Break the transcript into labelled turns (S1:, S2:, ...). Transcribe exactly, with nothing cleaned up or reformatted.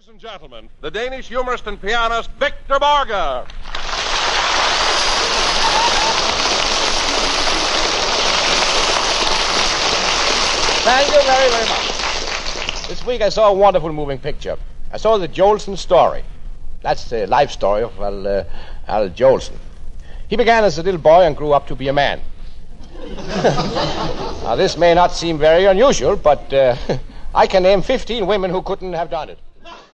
S1: and gentlemen, the Danish humorist and pianist Victor Borge.
S2: Thank you very, very much. This week I saw a wonderful moving picture. I saw the Jolson story. That's the life story of Al, uh, Al Jolson. He began as a little boy and grew up to be a man. Now, this may not seem very unusual, but uh, I can name fifteen women who couldn't have done it.